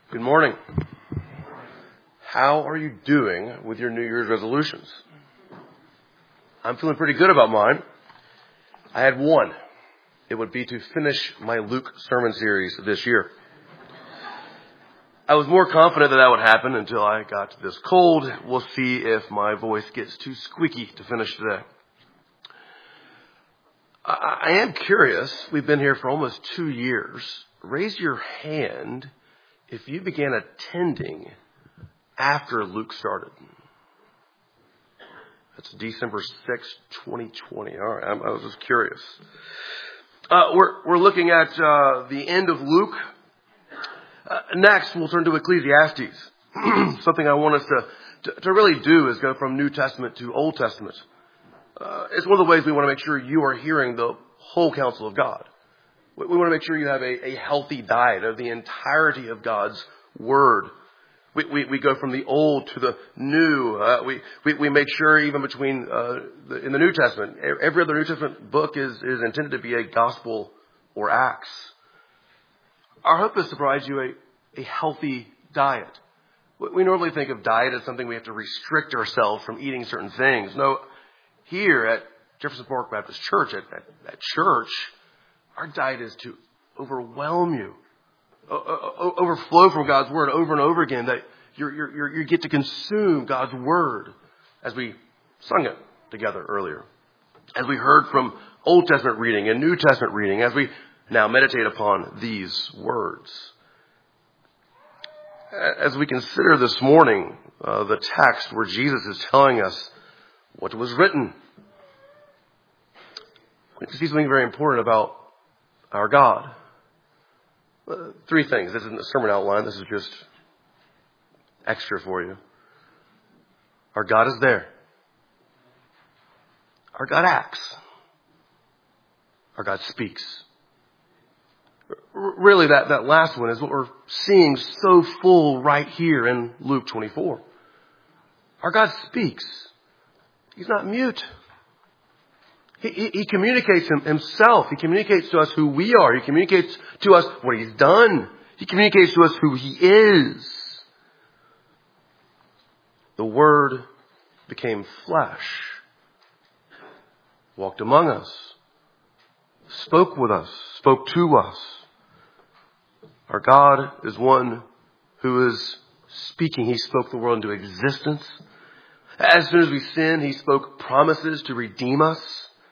Good morning. How are you doing with your New Year's resolutions? I'm feeling pretty good about mine. I had one. It would be to finish my Luke sermon series this year. I was more confident that would happen until I got this cold. We'll see if my voice gets too squeaky to finish today. I am curious. We've been here for almost 2 years. Raise your hand if you began attending after Luke started. That's December 6th, 2020. All right, I was just curious. We're looking at the end of Luke. Next, we'll turn to Ecclesiastes. Something I want us to really do is go from New Testament to Old Testament. It's one of the ways we want to make sure you are hearing the whole counsel of God. We want to make sure you have a healthy diet of the entirety of God's Word. We go from the Old to the New. We make sure even between in the New Testament, every other New Testament book is intended to be a gospel or acts. Our hope is to provide you a healthy diet. We normally think of diet as something we have to restrict ourselves from eating certain things. No, here at Jefferson Park Baptist Church, at church, our diet is to overwhelm you, overflow from God's Word over and over again, that you get to consume God's Word, as we sung it together earlier, as we heard from Old Testament reading and New Testament reading, as we now meditate upon these words. As we consider this morning the text where Jesus is telling us what was written, we see something very important about our God. 3 things. This isn't a sermon outline. This is just extra for you. Our God is there. Our God acts. Our God speaks. Really, that last one is what we're seeing so full right here in Luke 24. Our God speaks. He's not mute. He communicates himself. He communicates to us who we are. He communicates to us what he's done. He communicates to us who he is. The Word became flesh, walked among us, spoke with us, spoke to us. Our God is one who is speaking. He spoke the world into existence. As soon as we sin, he spoke promises to redeem us.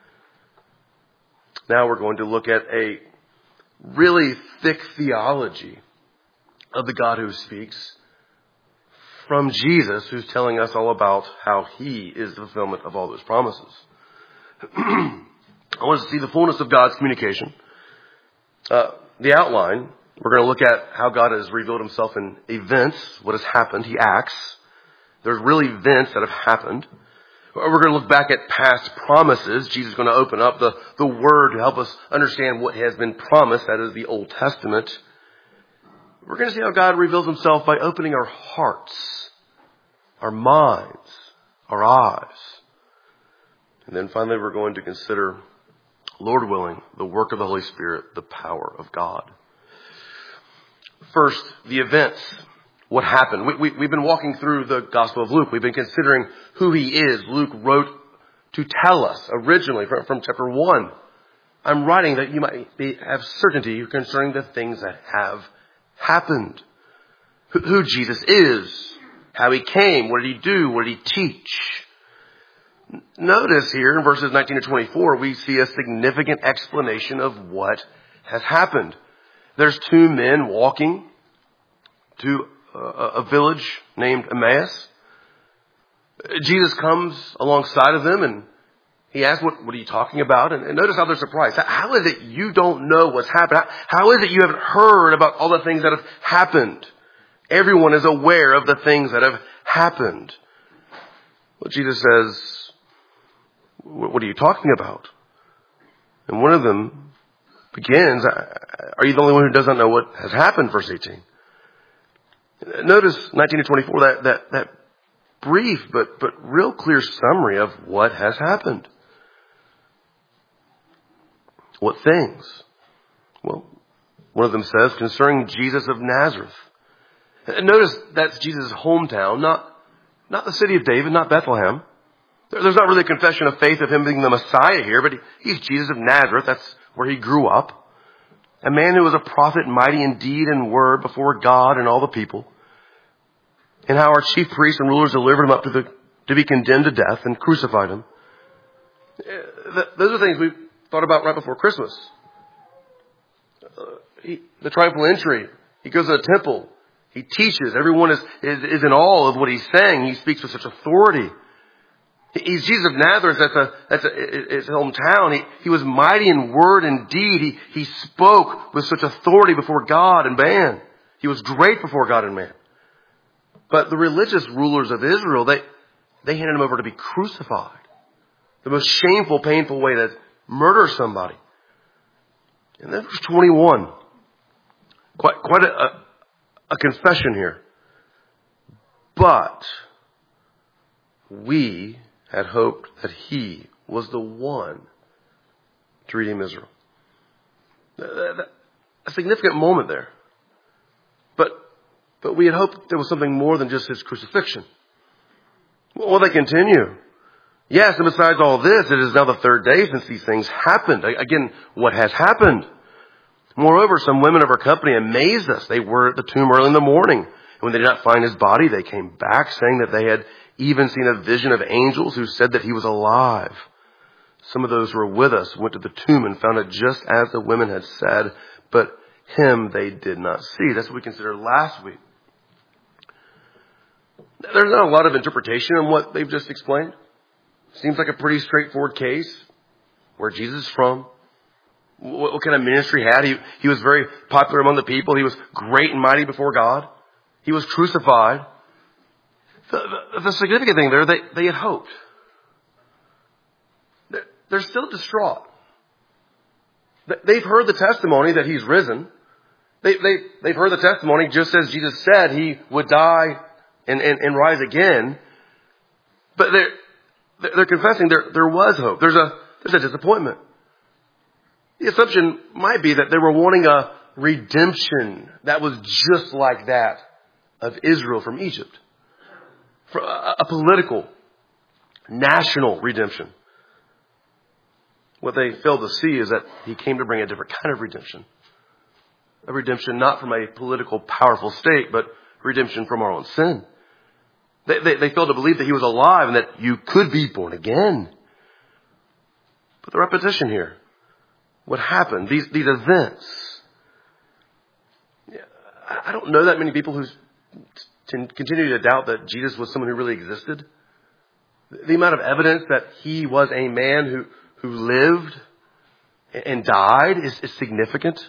Now we're going to look at a really thick theology of the God who speaks from Jesus, who's telling us all about how he is the fulfillment of all those promises. I want us to see the fullness of God's communication. The outline, we're going to look at how God has revealed himself in events, what has happened. He acts. There's really events that have happened. We're going to look back at past promises. Jesus is going to open up the Word to help us understand what has been promised. That is the Old Testament. We're going to see how God reveals himself by opening our hearts, our minds, our eyes. And then finally, we're going to consider, Lord willing, the work of the Holy Spirit, the power of God. First, the events. What happened? We've been walking through the Gospel of Luke. We've been considering who he is. Luke wrote to tell us originally from chapter 1. I'm writing that you might have certainty concerning the things that have happened. Who Jesus is. How he came. What did he do? What did he teach? Notice here in verses 19 to 24, we see a significant explanation of what has happened. There's 2 men walking to a village named Emmaus. Jesus comes alongside of them and he asks, what are you talking about? And notice how they're surprised. How is it you don't know what's happened? How is it you haven't heard about all the things that have happened? Everyone is aware of the things that have happened. Well, Jesus says, what are you talking about? And one of them begins, are you the only one who does not know what has happened? Verse 18. Notice 19 to 24, that brief but real clear summary of what has happened. What things? Well, one of them says, concerning Jesus of Nazareth. And notice that's Jesus' hometown, not the city of David, not Bethlehem. There's not really a confession of faith of him being the Messiah here, but he's Jesus of Nazareth. That's where he grew up. A man who was a prophet, mighty in deed and word before God and all the people. And how our chief priests and rulers delivered him up to be condemned to death and crucified him. Those are things we thought about right before Christmas. The triumphal entry. He goes to the temple. He teaches. Everyone is in awe of what he's saying. He speaks with such authority. He's Jesus of Nazareth. That's his hometown. He was mighty in word and deed. He spoke with such authority before God and man. He was great before God and man. But the religious rulers of Israel, they handed him over to be crucified. The most shameful, painful way to murder somebody. And then verse 21. Quite a confession here. But we had hoped that he was the one to redeem Israel. A significant moment there. But we had hoped there was something more than just his crucifixion. Well, they continue. Yes, and besides all this, it is now the third day since these things happened. Again, what has happened? Moreover, some women of our company amazed us. They were at the tomb early in the morning. And when they did not find his body, they came back saying that they had even seen a vision of angels who said that he was alive. Some of those who were with us went to the tomb and found it just as the women had said, but him they did not see. That's what we considered last week. There's not a lot of interpretation on what they've just explained. Seems like a pretty straightforward case. Where Jesus is from. What kind of ministry he had. He was very popular among the people. He was great and mighty before God. He was crucified. The significant thing there, they had hoped. They're still distraught. They've heard the testimony that he's risen. They've heard the testimony just as Jesus said he would die and rise again. But they're confessing there was hope. There's a disappointment. The assumption might be that they were wanting a redemption that was just like that of Israel from Egypt. For a political, national redemption. What they failed to see is that he came to bring a different kind of redemption. A redemption not from a political, powerful state, but redemption from our own sin. They failed to believe that he was alive and that you could be born again. But the repetition here, what happened, these events. I don't know that many people who continue to doubt that Jesus was someone who really existed. The amount of evidence that he was a man who lived and died is significant.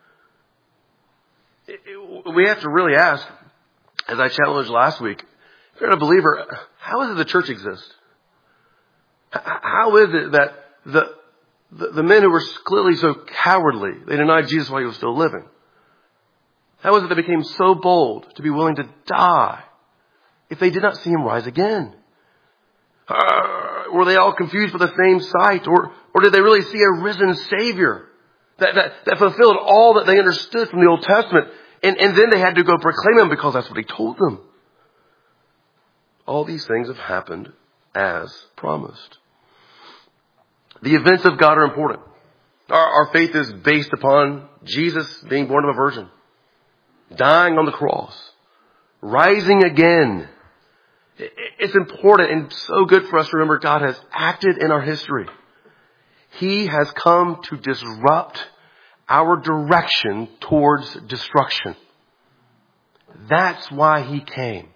We have to really ask, as I challenged last week, if you're a believer, how is it the church exists? How is it that the men who were clearly so cowardly, they denied Jesus while he was still living? How is it they became so bold to be willing to die if they did not see him rise again? Were they all confused for the same sight? Or did they really see a risen Savior that fulfilled all that they understood from the Old Testament? And then they had to go proclaim him because that's what he told them. All these things have happened as promised. The events of God are important. Our faith is based upon Jesus being born of a virgin, dying on the cross, rising again. It's important and so good for us to remember God has acted in our history. He has come to disrupt our direction towards destruction. That's why he came.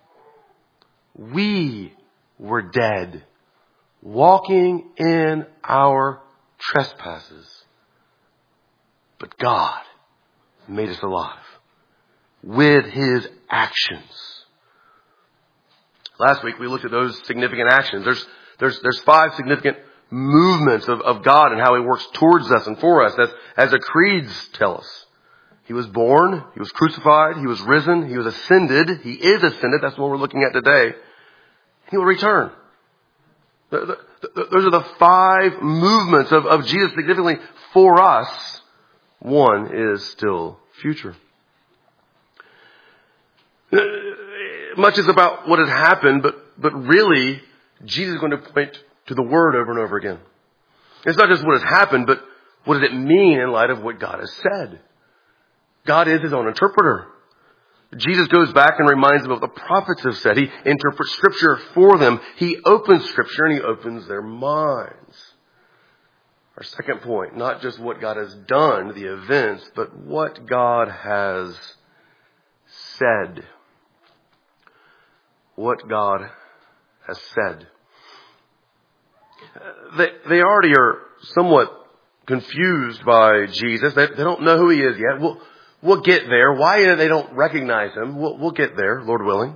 We were dead, walking in our trespasses. But God made us alive with his actions. Last week we looked at those significant actions. There's 5 significant movements of God and how he works towards us and for us, as the creeds tell us. He was born, he was crucified, he was risen, he was ascended, he is ascended, that's what we're looking at today. He will return. Those are the 5 movements of Jesus significantly for us. One is still future. Much is about what has happened, but really, Jesus is going to point to the Word over and over again. It's not just what has happened, but what does it mean in light of what God has said? God is His own interpreter. Jesus goes back and reminds them of what the prophets have said. He interprets Scripture for them. He opens Scripture and He opens their minds. Our second point, not just what God has done, the events, but what God has said. What God has said. They already are somewhat confused by Jesus. They don't know who He is yet. We'll get there. Why they don't recognize Him? We'll get there, Lord willing.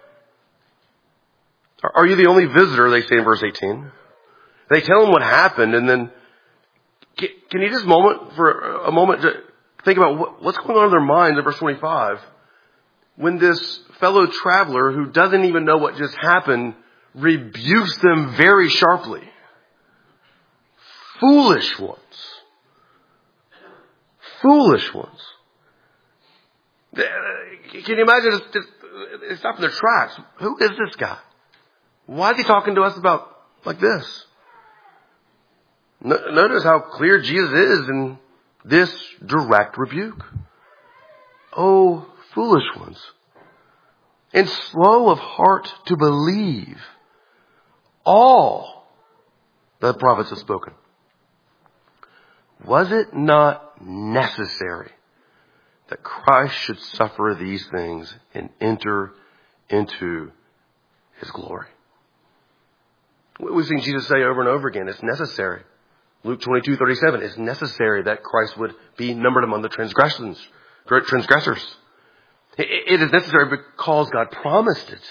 Are you the only visitor, they say in verse 18. They tell Him what happened, and then can you just for a moment to think about what's going on in their minds in verse 25 when this fellow traveler who doesn't even know what just happened rebukes them very sharply. Foolish ones. Foolish ones. Can you imagine it's stopping their tracks? Who is this guy? Why is he talking to us about like this? Notice how clear Jesus is in this direct rebuke. Oh, foolish ones, and slow of heart to believe all that the prophets have spoken. Was it not necessary that Christ should suffer these things and enter into His glory? We've seen Jesus say over and over again, it's necessary. Luke 22:37, it's necessary that Christ would be numbered among the transgressors. It is necessary because God promised it.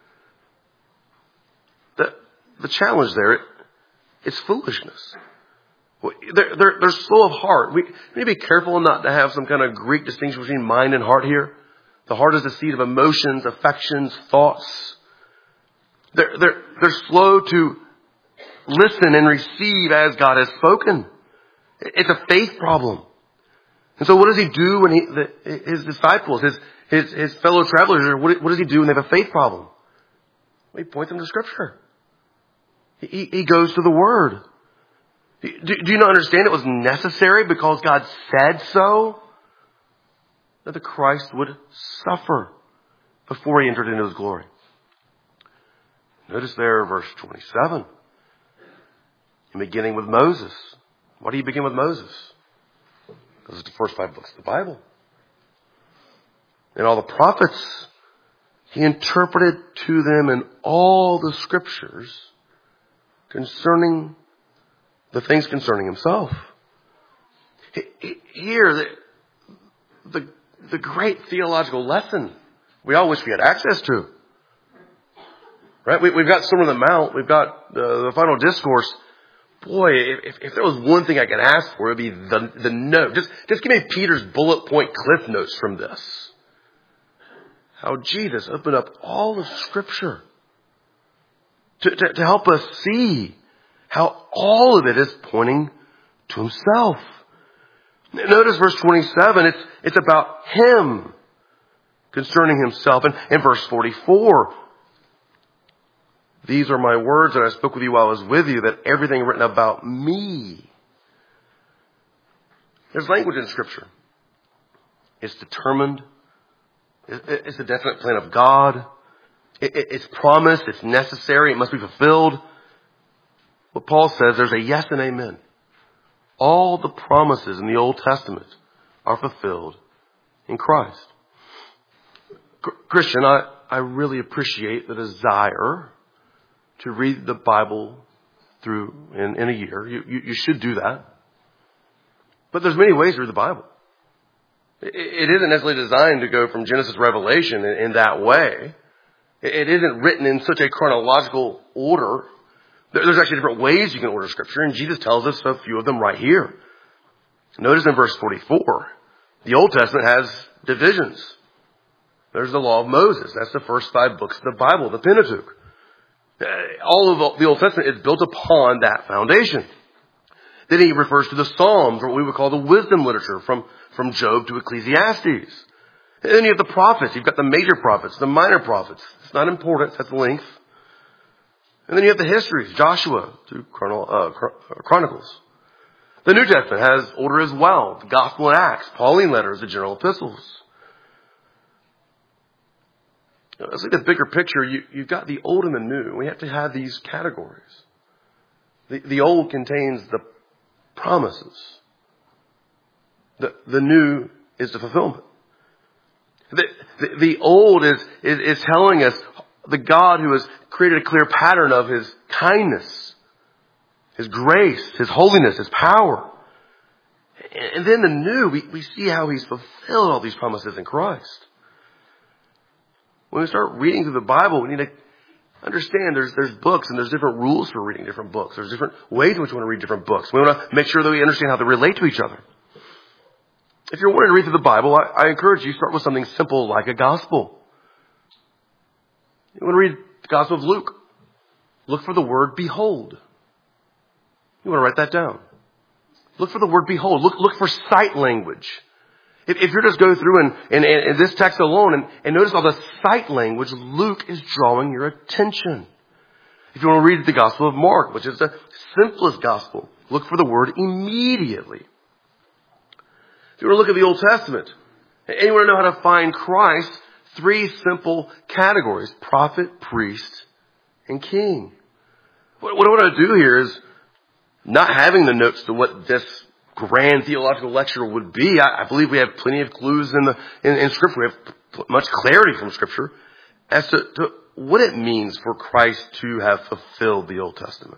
The challenge there, it's foolishness. They're slow of heart. We need to be careful not to have some kind of Greek distinction between mind and heart here. The heart is the seat of emotions, affections, thoughts. They're slow to listen and receive as God has spoken. It's a faith problem. And so what does He do when his disciples, his fellow travelers, what does He do when they have a faith problem? Well, He points them to Scripture. He goes to the Word. Do you not understand it was necessary because God said so that the Christ would suffer before He entered into His glory? Notice there, verse 27. In beginning with Moses. Why do you begin with Moses? Because it's the first 5 books of the Bible. And all the prophets, He interpreted to them in all the Scriptures concerning the things concerning Himself. Here, the great theological lesson we all wish we had access to. Right? We've got Sermon on the Mount. We've got the final discourse. Boy, if there was one thing I could ask for, it would be the note. Just give me Peter's bullet point cliff notes from this. How Jesus opened up all of Scripture to help us see how all of it is pointing to Himself. Notice verse 27, it's about Him concerning Himself. And in verse 44, these are my words that I spoke with you while I was with you, that everything written about me. There's language in Scripture. It's determined. It's a definite plan of God. It's promised. It's necessary. It must be fulfilled. What Paul says, there's a yes and amen. All the promises in the Old Testament are fulfilled in Christ. Christian, I really appreciate the desire to read the Bible through in a year. You should do that. But there's many ways to read the Bible. It isn't necessarily designed to go from Genesis to Revelation in that way. It isn't written in such a chronological order. There's actually different ways you can order Scripture, and Jesus tells us a few of them right here. Notice in verse 44, the Old Testament has divisions. There's the law of Moses. That's the first 5 books of the Bible, the Pentateuch. All of the Old Testament is built upon that foundation. Then he refers to the Psalms, or what we would call the wisdom literature, from Job to Ecclesiastes. And then you have the prophets. You've got the major prophets, the minor prophets. It's not important. That's length. And then you have the histories, Joshua through Chronicles. The New Testament has order as well. The Gospel and Acts, Pauline letters, the general epistles. Let's look at the bigger picture. You've got the old and the new. We have to have these categories. The old contains the promises. The new is the fulfillment. The old is telling us the God who has created a clear pattern of His kindness, His grace, His holiness, His power. And then the new, we see how He's fulfilled all these promises in Christ. When we start reading through the Bible, we need to understand there's books and there's different rules for reading different books. There's different ways in which we want to read different books. We want to make sure that we understand how they relate to each other. If you're wanting to read through the Bible, I encourage you to start with something simple like a gospel. You want to read the Gospel of Luke? Look for the word behold. You want to write that down. Look for the word behold. Look for sight language. If you just go through and this text alone and notice all the sight language, Luke is drawing your attention. If you want to read the Gospel of Mark, which is the simplest gospel, look for the word immediately. If you want to look at the Old Testament and you want to know how to find Christ, 3 simple categories: prophet, priest, and king. What I want to do here is not having the notes to what this grand theological lecture would be. I believe we have plenty of clues in Scripture. We have much clarity from Scripture as to what it means for Christ to have fulfilled the Old Testament.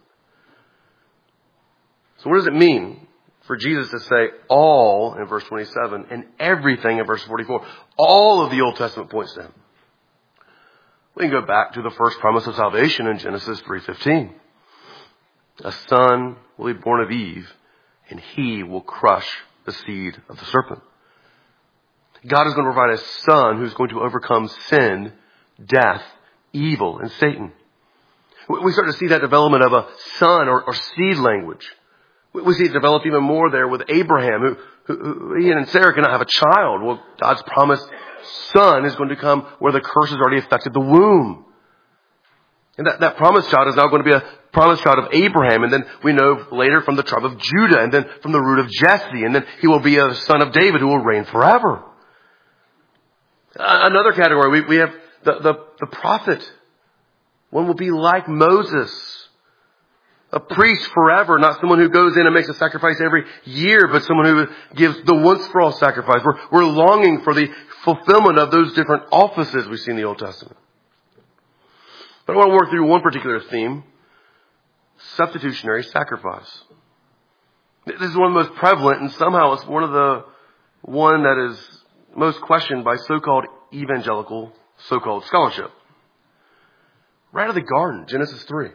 So what does it mean for Jesus to say all in verse 27 and everything in verse 44? All of the Old Testament points to Him. We can go back to the first promise of salvation in Genesis 3:15. A son will be born of Eve, and he will crush the seed of the serpent. God is going to provide a son who's going to overcome sin, death, evil, and Satan. We start to see that development of a son or seed language. We see it develop even more there with Abraham, who he and Sarah cannot have a child. Well, God's promised son is going to come where the curse has already affected the womb. And that promised child is now going to be a promised child of Abraham. And then we know later from the tribe of Judah, and then from the root of Jesse. And then he will be a son of David who will reign forever. Another category, we have the prophet. One will be like Moses. A priest forever, not someone who goes in and makes a sacrifice every year, but someone who gives the once-for-all sacrifice. We're longing for the fulfillment of those different offices we see in the Old Testament. But I want to work through one particular theme: substitutionary sacrifice. This is one of the most prevalent, and somehow it's one that is most questioned by so-called evangelical, so-called scholarship. Right out of the garden, Genesis 3.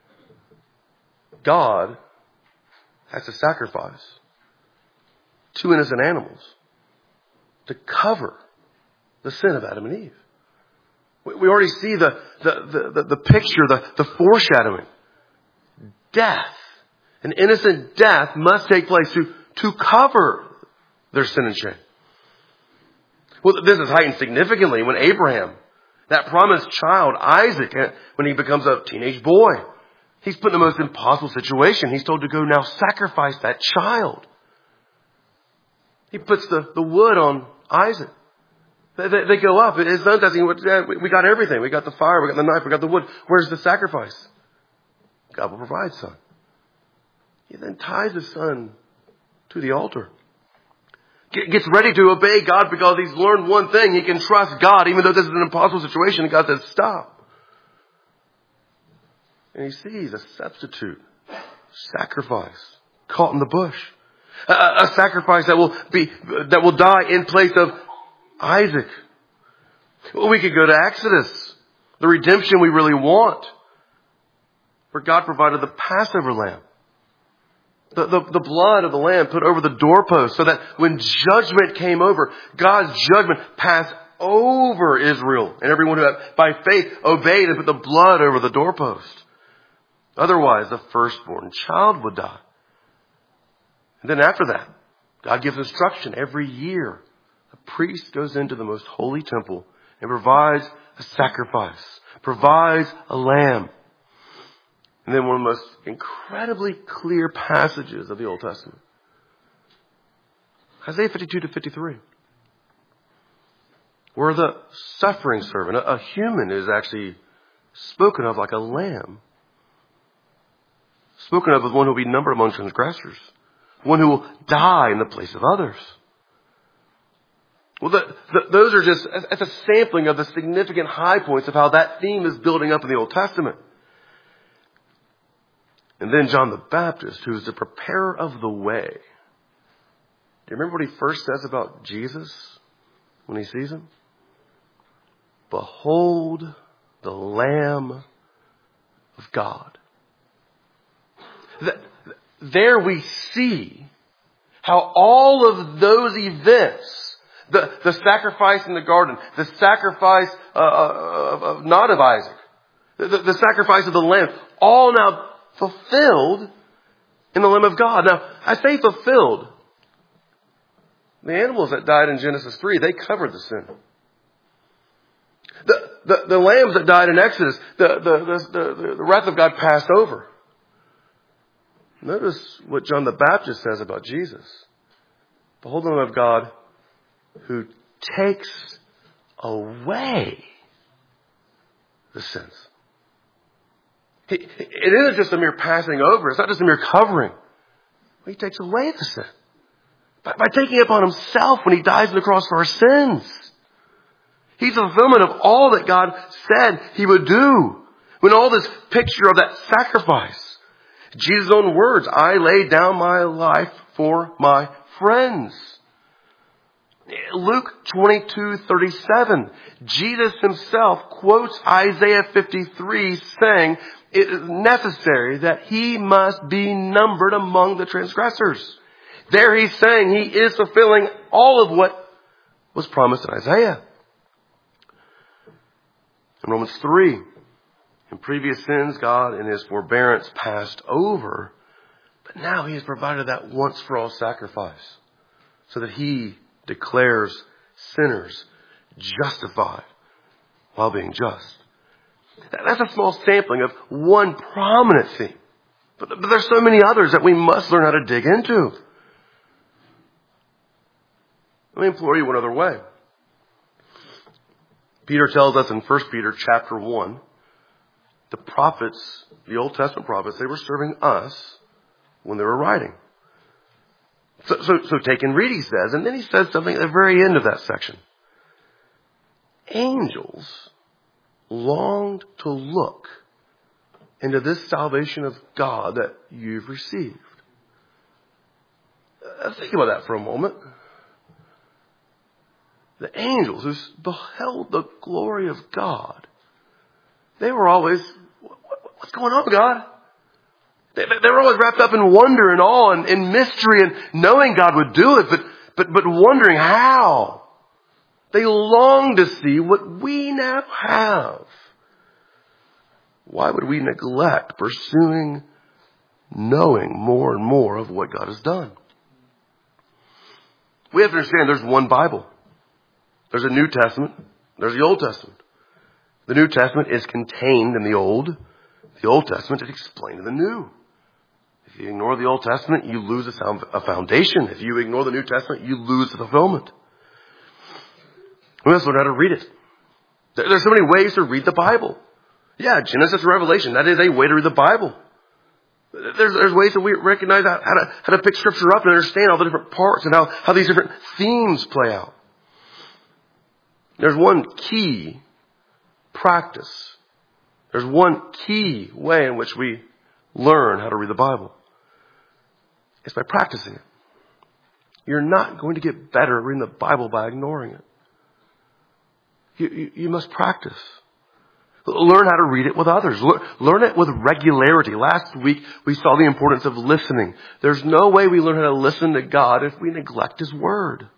God has to sacrifice 2 innocent animals to cover the sin of Adam and Eve. We already see the picture, the foreshadowing. Death. An innocent death must take place to cover their sin and shame. Well, this is heightened significantly when Abraham, that promised child, Isaac, when he becomes a teenage boy, he's put in the most impossible situation. He's told to go now sacrifice that child. He puts the wood on Isaac. They go up. His son's asking, we got everything. We got the fire, we got the knife, we got the wood. Where's the sacrifice? God will provide, son. He then ties his son to the altar. Gets ready to obey God because he's learned one thing. He can trust God even though this is an impossible situation. And God says, stop. And he sees a substitute sacrifice caught in the bush. A sacrifice that will die in place of Isaac. Well, we could go to Exodus, the redemption we really want, where God provided the Passover lamb. The blood of the lamb put over the doorpost so that when judgment came over, God's judgment passed over Israel and everyone who had by faith obeyed and put the blood over the doorpost. Otherwise, the firstborn child would die. And then after that, God gives instruction every year. A priest goes into the most holy temple and provides a sacrifice, provides a lamb. And then one of the most incredibly clear passages of the Old Testament. Isaiah 52 to 53. Where the suffering servant, a human, is actually spoken of like a lamb. Spoken of as one who will be numbered among transgressors. One who will die in the place of others. Well, those are just as a sampling of the significant high points of how that theme is building up in the Old Testament. And then John the Baptist, who is the preparer of the way. Do you remember what he first says about Jesus when he sees him? Behold the Lamb of God. There we see how all of those events, the sacrifice in the garden, the sacrifice not of Isaac, the sacrifice of the lamb, all now fulfilled in the Lamb of God. Now, I say fulfilled. The animals that died in Genesis 3, they covered the sin. The lambs that died in Exodus, the wrath of God passed over. Notice what John the Baptist says about Jesus. Behold the Lamb of God who takes away the sins. It isn't just a mere passing over. It's not just a mere covering. He takes away the sin. By taking it upon himself when he dies on the cross for our sins. He's the fulfillment of all that God said he would do. When all this picture of that sacrifice. Jesus' own words, I lay down my life for my friends. Luke 22:37, Jesus himself quotes Isaiah 53 saying, it is necessary that he must be numbered among the transgressors. There he's saying he is fulfilling all of what was promised in Isaiah. In Romans 3, in previous sins, God in his forbearance passed over, but now he has provided that once for all sacrifice so that he declares sinners justified while being just. That's a small sampling of one prominent theme. But there's so many others that we must learn how to dig into. Let me implore you one other way. Peter tells us in 1 Peter chapter 1, the prophets, the Old Testament prophets, they were serving us when they were writing. So take and read, he says. And then he says something at the very end of that section. Angels longed to look into this salvation of God that you've received. Think about that for a moment. The angels who beheld the glory of God, they were always, what's going on, God? They were always wrapped up in wonder and awe and mystery and knowing God would do it, but wondering how. They long to see what we now have. Why would we neglect pursuing, knowing more and more of what God has done? We have to understand there's one Bible. There's a New Testament. There's the Old Testament. The New Testament is contained in the Old. The Old Testament is explained in the New. If you ignore the Old Testament, you lose a foundation. If you ignore the New Testament, you lose the fulfillment. We must learn how to read it. There's so many ways to read the Bible. Yeah, Genesis to Revelation, that is a way to read the Bible. There's ways that we recognize how to pick Scripture up and understand all the different parts and how these different themes play out. There's one key practice. There's one key way in which we learn how to read the Bible. It's by practicing it. You're not going to get better at reading the Bible by ignoring it. You must practice. Learn how to read it with others. Learn it with regularity. Last week, we saw the importance of listening. There's no way we learn how to listen to God if we neglect His Word.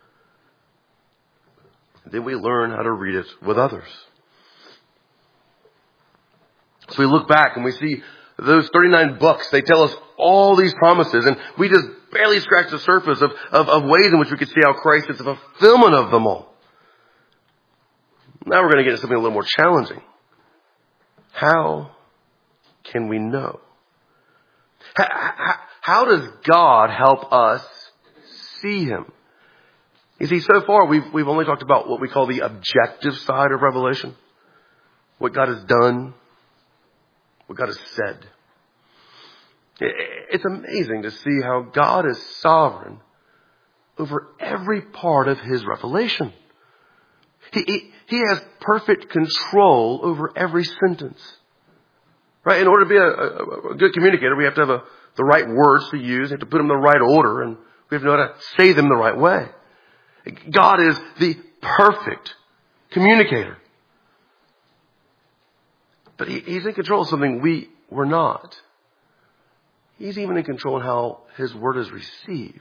Then we learn how to read it with others. So we look back and we see those 39 books, they tell us all these promises, and we just barely scratch the surface of ways in which we could see how Christ is the fulfillment of them all. Now we're going to get into something a little more challenging. How can we know? How does God help us see Him? You see, so far we've only talked about what we call the objective side of Revelation. What God has done, what God has said. It's amazing to see how God is sovereign over every part of His revelation. He has perfect control over every sentence. Right? In order to be a good communicator, we have to have the right words to use. We have to put them in the right order, and we have to know how to say them the right way. God is the perfect communicator. But He's in control of something we're not. He's even in control of how His word is received.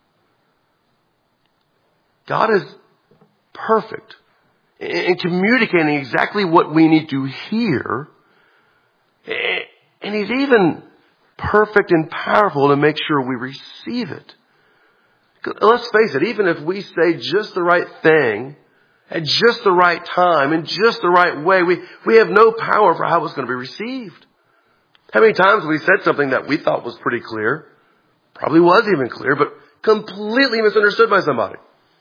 God is perfect in communicating exactly what we need to hear. And He's even perfect and powerful to make sure we receive it. Let's face it, even if we say just the right thing at just the right time in just the right way, we have no power for how it's going to be received. How many times have we said something that we thought was pretty clear, probably was even clear, but completely misunderstood by somebody?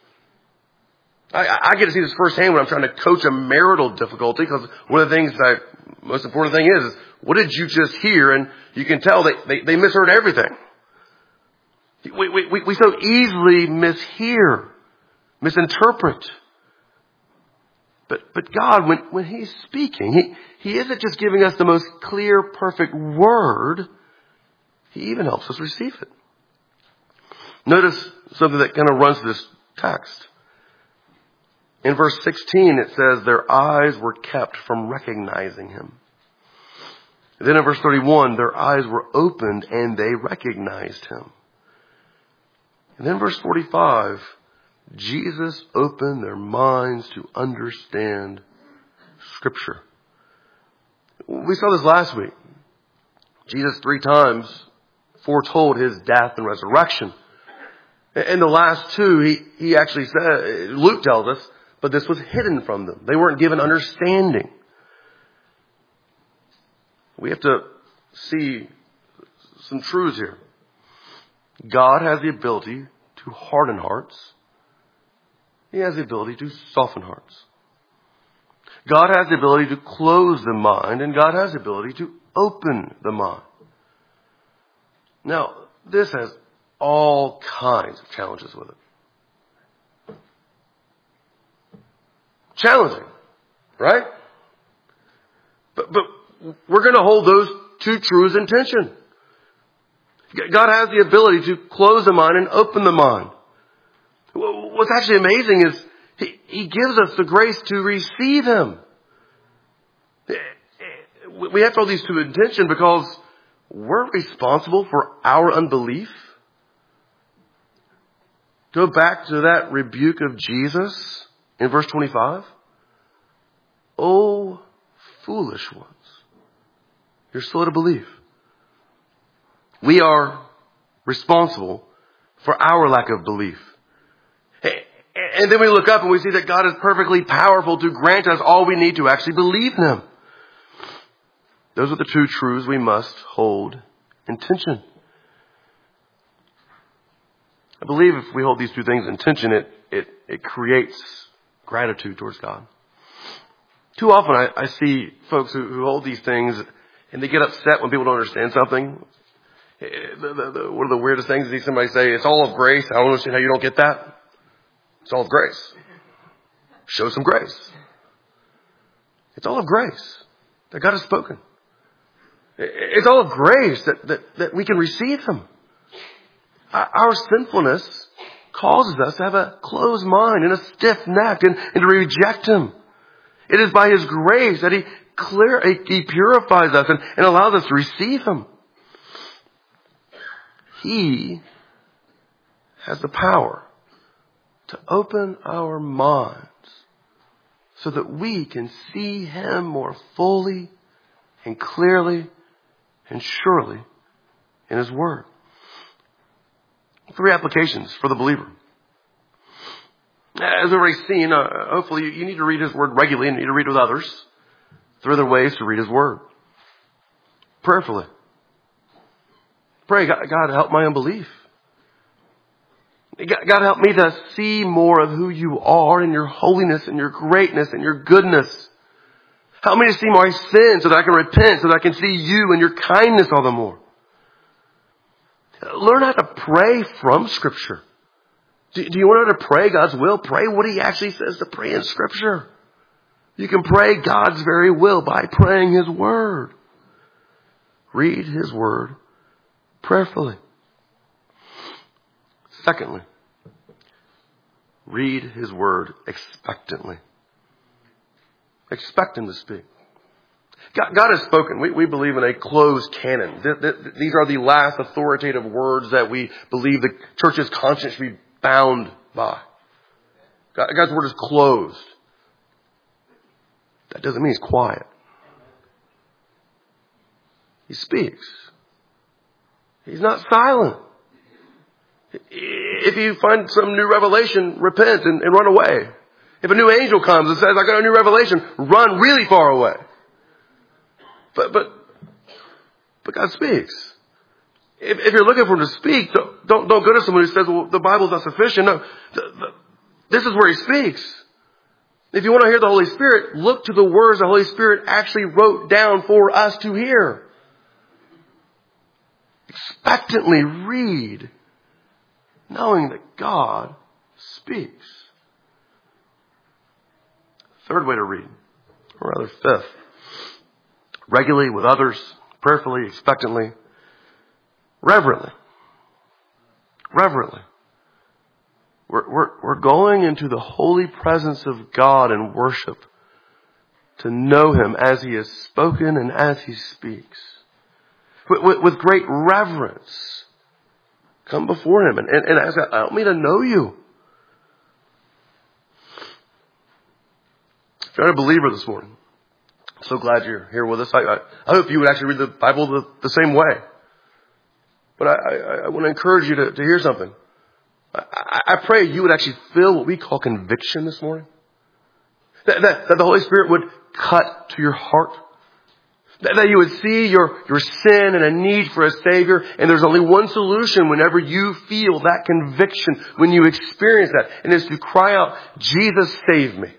I get to see this firsthand when I'm trying to coach a marital difficulty, because one of the things most important thing is what did you just hear? And you can tell they misheard everything. We so easily mishear, misinterpret. But God, when He's speaking, He isn't just giving us the most clear, perfect word. He even helps us receive it. Notice something that kind of runs through this text. In verse 16, it says, their eyes were kept from recognizing Him. And then in verse 31, their eyes were opened and they recognized Him. And then verse 45, Jesus opened their minds to understand Scripture. We saw this last week. Jesus 3 times foretold His death and resurrection. In the last 2, he actually said, Luke tells us, but this was hidden from them. They weren't given understanding. We have to see some truths here. God has the ability to harden hearts. He has the ability to soften hearts. God has the ability to close the mind, and God has the ability to open the mind. Now, this has all kinds of challenges with it. Challenging, right? But we're going to hold those 2 truths in tension. God has the ability to close the mind and open the mind. What's actually amazing is He gives us the grace to receive Him. We have to hold these 2 in tension because we're responsible for our unbelief. Go back to that rebuke of Jesus in verse 25. Oh, foolish ones, you're slow to believe. We are responsible for our lack of belief. And then we look up and we see that God is perfectly powerful to grant us all we need to actually believe in Him. Those are the 2 truths we must hold in tension. I believe if we hold these 2 things in tension, it creates gratitude towards God. Too often I see folks who hold these things and they get upset when people don't understand something. One of the weirdest things is see somebody say, it's all of grace. I don't understand how you don't get that. It's all of grace. Show some grace. It's all of grace that God has spoken. It's all of grace that we can receive Him. Our sinfulness causes us to have a closed mind and a stiff neck and to reject Him. It is by His grace that He purifies us and allows us to receive Him. He has the power to open our minds so that we can see Him more fully and clearly and surely in His Word. 3 applications for the believer. As we've already seen, hopefully you need to read His Word regularly and you need to read with others. 3 other ways to read His Word. Prayerfully. Pray, God, help my unbelief. God, help me to see more of who You are and Your holiness and Your greatness and Your goodness. Help me to see my sin so that I can repent, so that I can see You and Your kindness all the more. Learn how to pray from Scripture. Do you want to pray God's will? Pray what He actually says to pray in Scripture. You can pray God's very will by praying His Word. Read His Word prayerfully. Secondly, read His Word expectantly. Expect Him to speak. God has spoken. We believe in a closed canon. These are the last authoritative words that we believe the church's conscience should be bound by. God's Word is closed. That doesn't mean He's quiet. He speaks. He's not silent. If you find some new revelation, repent and run away. If a new angel comes and says, I got a new revelation, run really far away. But God speaks. If you're looking for Him to speak, don't go to someone who says, well, the Bible's not sufficient. No, this is where He speaks. If you want to hear the Holy Spirit, look to the words the Holy Spirit actually wrote down for us to hear. Expectantly read, knowing that God speaks. Third way to read, or rather fifth, regularly with others, prayerfully, expectantly, reverently. Reverently. We're going into the holy presence of God in worship to know Him as He has spoken and as He speaks. With great reverence, come before Him and ask God, help me to know You. If you're not a believer this morning, I'm so glad you're here with us. I hope you would actually read the Bible the same way. But I want to encourage you to hear something. I pray you would actually feel what we call conviction this morning. That the Holy Spirit would cut to your heart. That you would see your sin and a need for a Savior. And there's only one solution whenever you feel that conviction, when you experience that. And it's to cry out, Jesus, save me.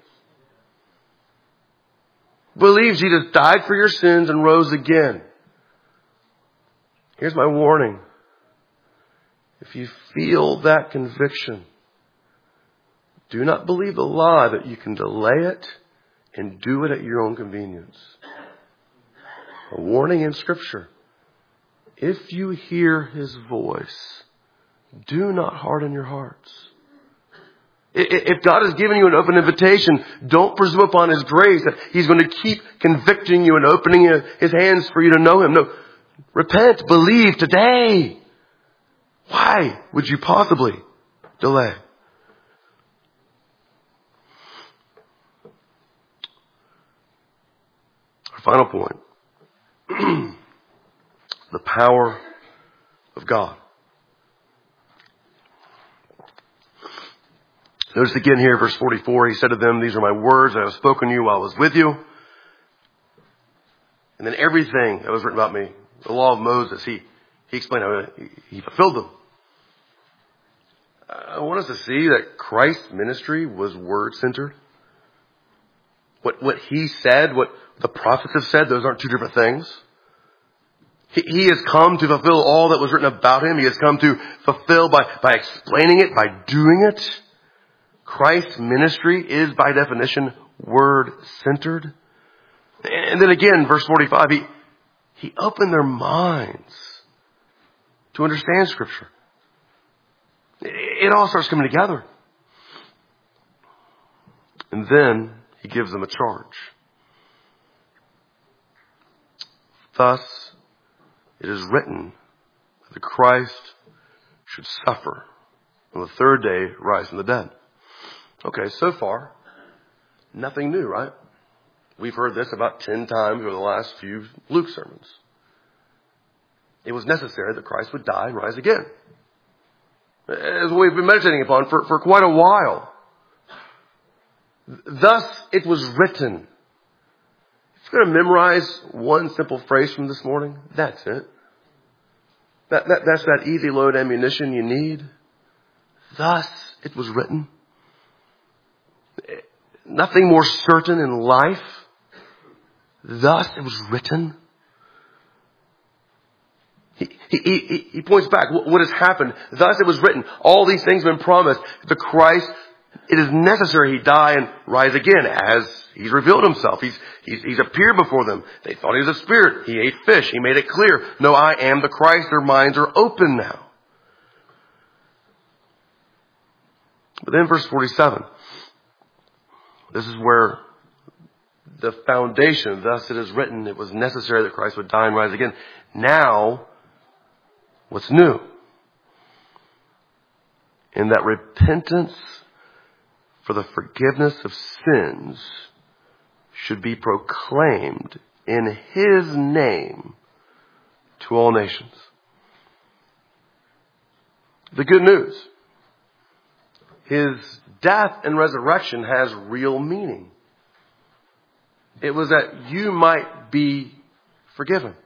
Believe Jesus died for your sins and rose again. Here's my warning. If you feel that conviction, do not believe the lie that you can delay it and do it at your own convenience. A warning in Scripture. If you hear His voice, do not harden your hearts. If God has given you an open invitation, don't presume upon His grace that He's going to keep convicting you and opening His hands for you to know Him. No, repent, believe today. Why would you possibly delay? Our final point. The power of God. Notice again here, verse 44, He said to them, these are my words that I have spoken to you while I was with you. And then everything that was written about me, the law of Moses, He explained how He fulfilled them. I want us to see that Christ's ministry was word-centered. What He said, what the prophets have said, those aren't two different things. He has come to fulfill all that was written about Him. He has come to fulfill by explaining it, by doing it. Christ's ministry is by definition word-centered. And then again, verse 45, He opened their minds to understand Scripture. It all starts coming together. And then He gives them a charge. Thus, it is written that the Christ should suffer on the third day rise from the dead. Okay, so far, nothing new, right? We've heard this about 10 times over the last few Luke sermons. it was necessary that Christ would die and rise again. As we've been meditating upon for quite a while. Thus it was written. If you're going to memorize one simple phrase from this morning, that's it. That's that easy load ammunition you need. Thus it was written. Nothing more certain in life. Thus it was written. He points back. What has happened? Thus it was written. All these things have been promised. The Christ, it is necessary he die and rise again as he's revealed himself. He's appeared before them. They thought he was a spirit. He ate fish. He made it clear. No, I am the Christ. Their minds are open now. But then verse 47. This is where the foundation, thus it is written, it was necessary that Christ would die and rise again. Now, what's new? In that repentance for the forgiveness of sins should be proclaimed in his name to all nations. The good news. His death and resurrection has real meaning. It was that you might be forgiven.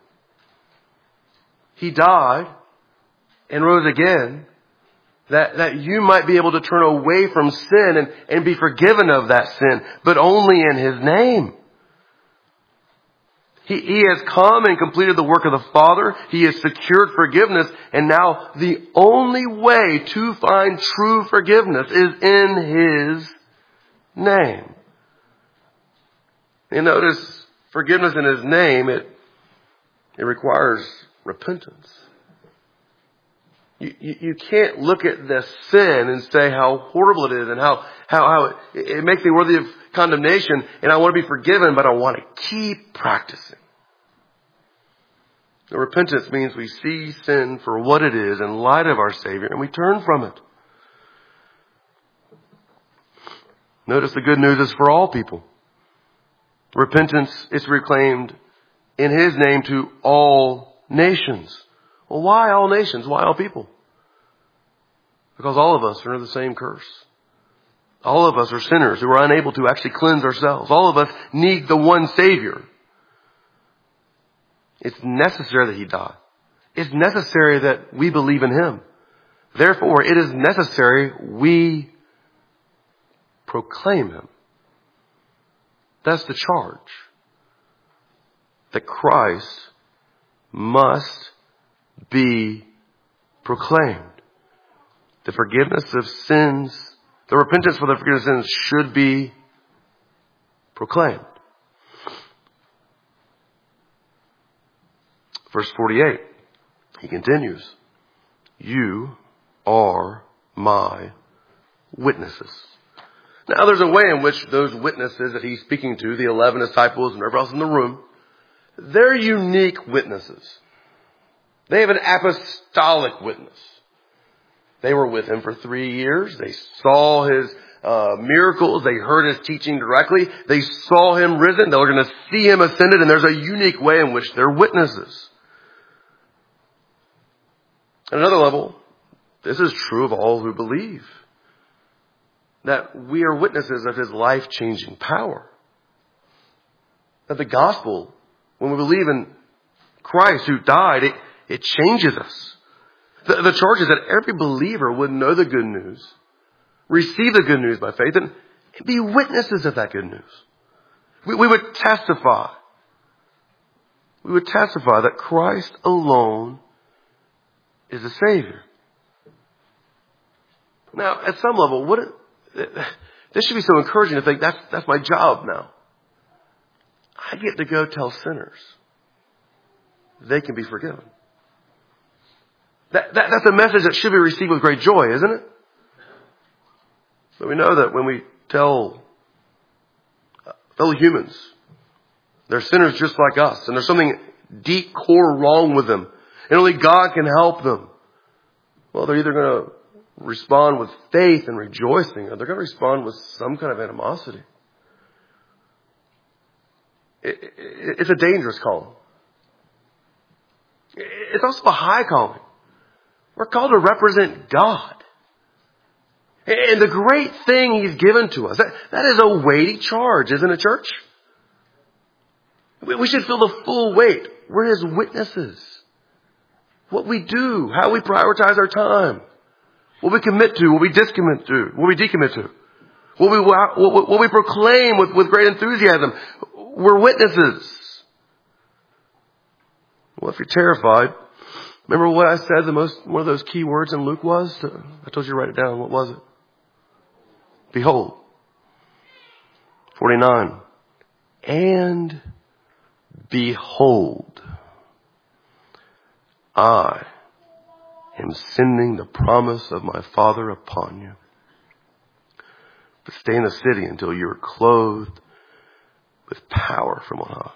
He died and rose again that you might be able to turn away from sin and be forgiven of that sin, but only in his name. He has come and completed the work of the Father. He has secured forgiveness. And now the only way to find true forgiveness is in his name. You notice forgiveness in his name, it requires repentance. You can't look at the sin and say how horrible it is and how it makes me worthy of condemnation and I want to be forgiven, but I want to keep practicing. The repentance means we see sin for what it is in light of our Savior and we turn from it. Notice the good news is for all people. Repentance is proclaimed in his name to all nations. Well, why all nations? Why all people? Because all of us are under the same curse. All of us are sinners who are unable to actually cleanse ourselves. All of us need the one Savior. It's necessary that he die. It's necessary that we believe in him. Therefore, it is necessary we proclaim him. That's the charge. That Christ must be proclaimed. The forgiveness of sins, the repentance for the forgiveness of sins should be proclaimed. Verse 48, he continues, you are my witnesses. Now there's a way in which those witnesses that he's speaking to, the 11 disciples and everyone else in the room, they're unique witnesses. They have an apostolic witness. They were with him for 3 years. They saw his miracles. They heard his teaching directly. They saw him risen. They were going to see him ascended. And there's a unique way in which they're witnesses. At another level, this is true of all who believe. That we are witnesses of his life-changing power. That the gospel, when we believe in Christ who died, it changes us. The charge is that every believer would know the good news, receive the good news by faith, and be witnesses of that good news. We would testify. We would testify that Christ alone is the Savior. Now, at some level, this should be so encouraging to think that's my job now. I get to go tell sinners they can be forgiven. That's a message that should be received with great joy, isn't it? But we know that when we tell fellow humans they're sinners just like us, and there's something deep core wrong with them, and only God can help them, well, they're either going to respond with faith and rejoicing, or they're going to respond with some kind of animosity. It's a dangerous call. it's also a high calling. We're called to represent God. And the great thing He's given to us, that is a weighty charge, isn't it, church? We should feel the full weight. We're His witnesses. What we do, how we prioritize our time, what we commit to, what we discommit to, what we decommit to, what we proclaim with great enthusiasm. We're witnesses. Well, if you're terrified, remember what I said one of those key words in Luke was? I told you to write it down. What was it? Behold. 49. And behold, I am sending the promise of my Father upon you. But stay in the city until you are clothed with power from on high.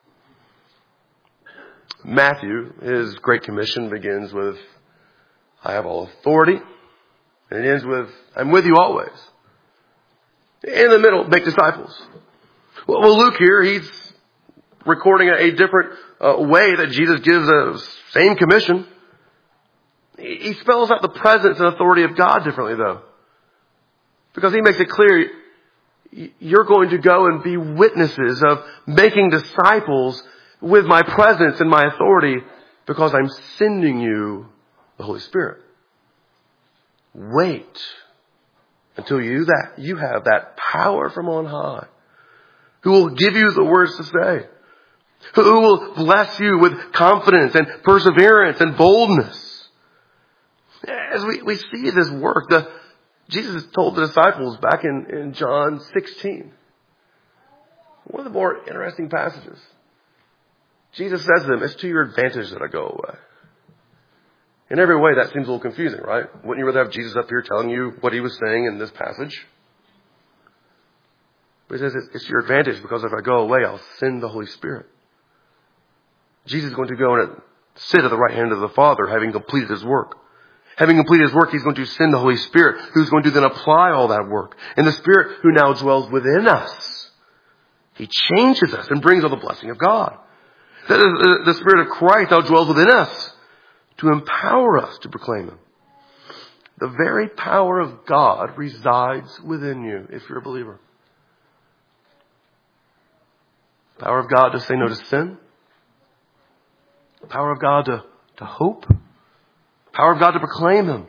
Matthew, his Great Commission begins with, I have all authority. And it ends with, I'm with you always. In the middle, make disciples. Well, Luke here, he's recording a different way that Jesus gives the same commission. He spells out the presence and authority of God differently, though. Because he makes it clear, you're going to go and be witnesses of making disciples with my presence and my authority because I'm sending you the Holy Spirit. Wait until you have that power from on high, who will give you the words to say, who will bless you with confidence and perseverance and boldness. As we see this work, Jesus told the disciples back in John 16, one of the more interesting passages. Jesus says to them, it's to your advantage that I go away. In every way, that seems a little confusing, right? Wouldn't you rather have Jesus up here telling you what he was saying in this passage? But he says it's to your advantage because if I go away, I'll send the Holy Spirit. Jesus is going to go and sit at the right hand of the Father, having completed his work. Having completed his work, he's going to send the Holy Spirit, who's going to then apply all that work. And the Spirit who now dwells within us, he changes us and brings all the blessing of God. The Spirit of Christ now dwells within us to empower us to proclaim him. The very power of God resides within you if you're a believer. The power of God to say no to sin. The power of God to hope. The power of God to proclaim him.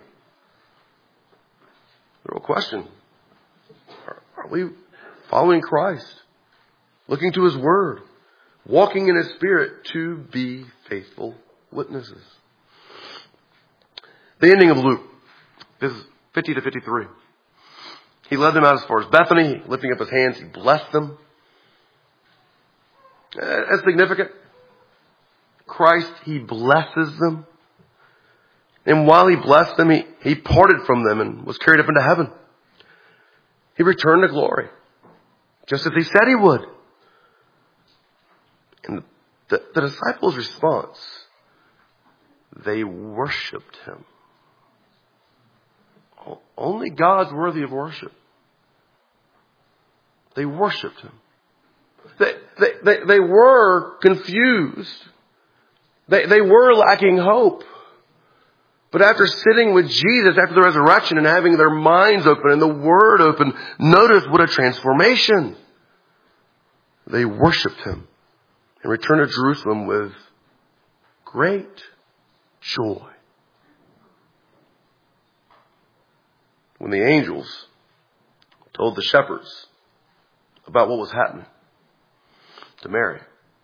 The real question, are we following Christ? Looking to his word? Walking in his Spirit to be faithful witnesses? The ending of Luke, this is 50 to 53. He led them out as far as Bethany. Lifting up his hands, he blessed them. That's significant. Christ, he blesses them. And while he blessed them, he parted from them and was carried up into heaven. He returned to glory, just as he said he would. And the disciples' response, they worshipped him. Only God's worthy of worship. They worshipped him. They were confused. They were lacking hope. But after sitting with Jesus after the resurrection and having their minds open and the word open, notice what a transformation. They worshipped him and returned to Jerusalem with great joy. When the angels told the shepherds about what was happening to Mary,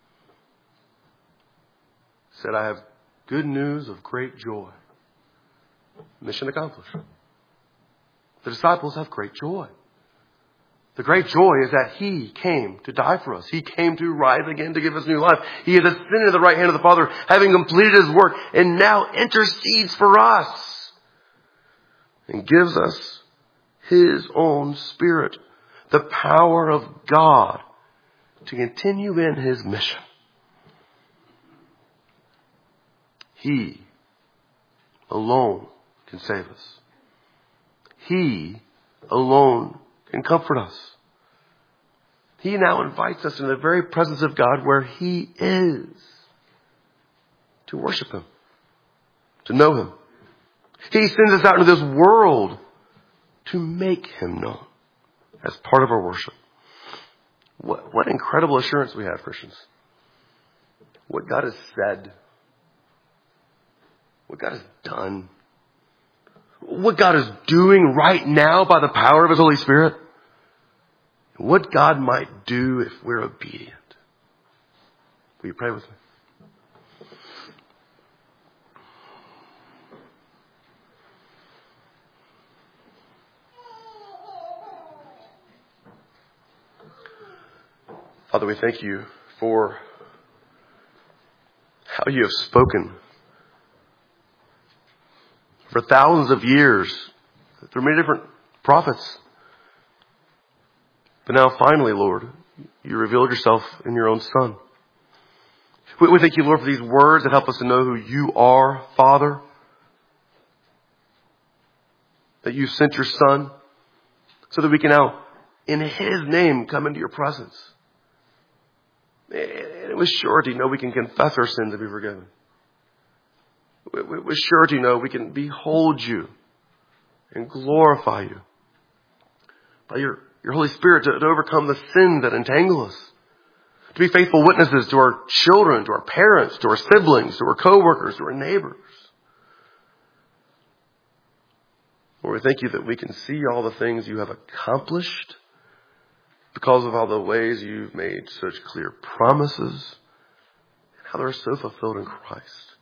said, I have good news of great joy. Mission accomplished. The disciples have great joy. The great joy is that he came to die for us. He came to rise again to give us new life. He has ascended to the right hand of the Father, having completed his work, and now intercedes for us and gives us his own Spirit, the power of God to continue in his mission. He alone can save us. He alone can comfort us. He now invites us into the very presence of God where he is to worship him. to know him. He sends us out into this world to make him known as part of our worship. What incredible assurance we have, Christians. What God has said. What God has done. What God is doing right now by the power of his Holy Spirit. What God might do if we're obedient. Will you pray with me? Father, we thank you for how you have spoken for thousands of years through many different prophets. But now finally, Lord, you revealed yourself in your own Son. We thank you, Lord, for these words that help us to know who you are, Father. That you sent your Son so that we can now, in his name, come into your presence. And with surety know we can confess our sins and be forgiven. With surety know we can behold you and glorify you. By your Holy Spirit to overcome the sins that entangle us. To be faithful witnesses to our children, to our parents, to our siblings, to our co-workers, to our neighbors. Lord, we thank you that we can see all the things you have accomplished because of all the ways you've made such clear promises and how they're so fulfilled in Christ.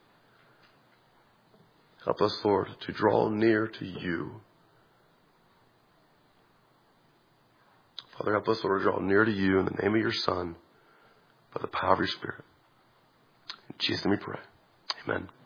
Help us, Lord, to draw near to you. Father, help us, Lord, to draw near to you in the name of your Son, by the power of your Spirit. In Jesus' name we pray. Amen.